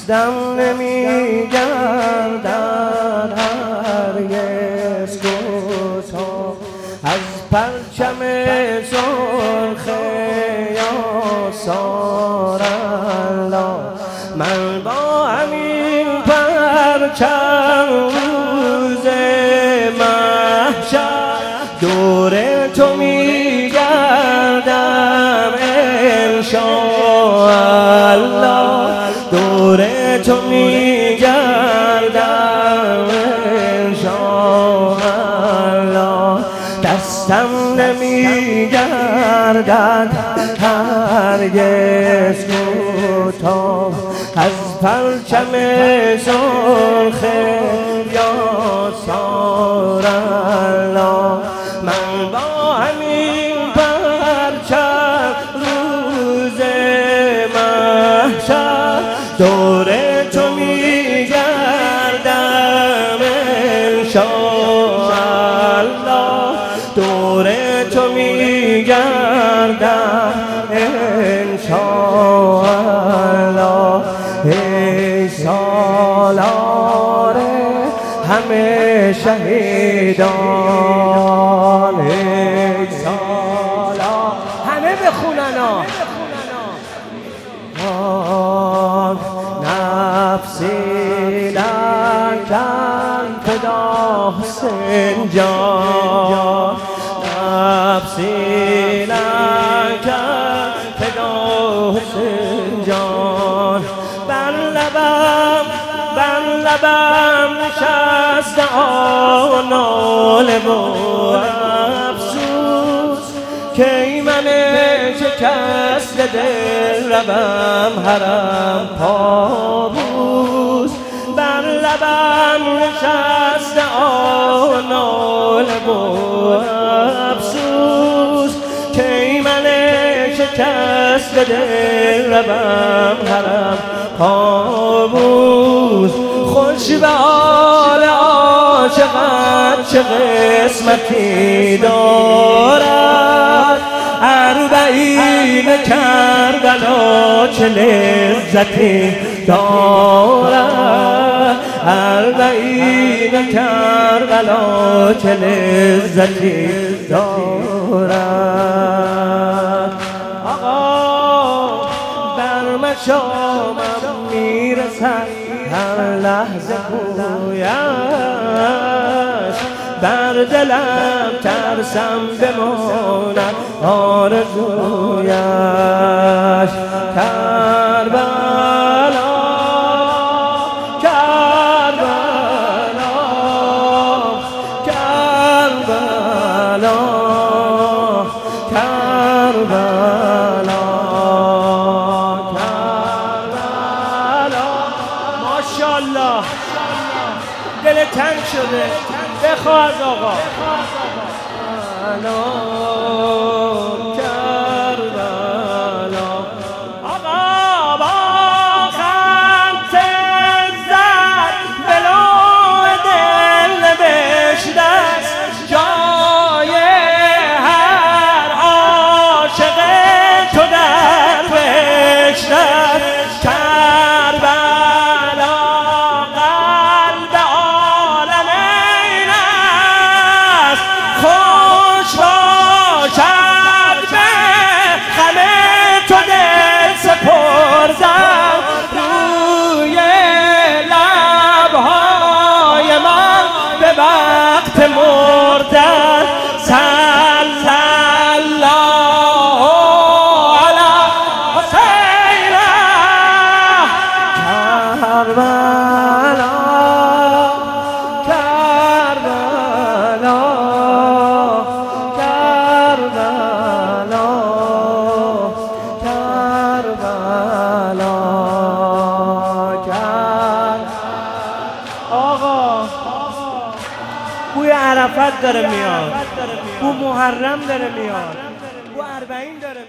دستم نمیگردد هرگز کوتاه از پرچم سرخ یاسار الله. من با همین پرچم روز محشر دور تو میگردم انشاءالله، دور تو میگردم انشاءالله. دستم نمیگردد هرگز کوتاه از پرچم سرخ یاسار الله. من با همین پرچم روز محشر دور تو میگردم انشاءالله، دور تو میگردم انشاءالله. ای سالار همه شهیدان، ای سالار همه بخوننا نفسی لکن فدا حسین جان، نفسی لکن فدا حسین جان. بر لبم نشست آناله و افسوس که من شکست دل روم حرم پابوس. بر لبم نشست آناله و افسوس که من شکست دل روم حرم پابوس. خوش به حال عاشقان چه قسمتی دارد، اربعین کربلا چه لذتی دارد، اربعین کربلا چه لذتی دارد. آقا بر مشامم میرسد هر لحظه گویش، بر دلم ترسم بماند آرزویش. کربلا کربلا کربلا کربلا کربلا. ماشاءالله دل تنگ شده، بخواه از آقا. کربلا آقا با خط زد بلو دل نوشته است جای هر عاشق تو در بهشت است. روی لبهای من به وقت مردن صلی الله علی حسین. کربلا کربلا کربلا کربلا. آقا بوی عرفات داره میاد، بو محرم داره میاد، بو اربعین داره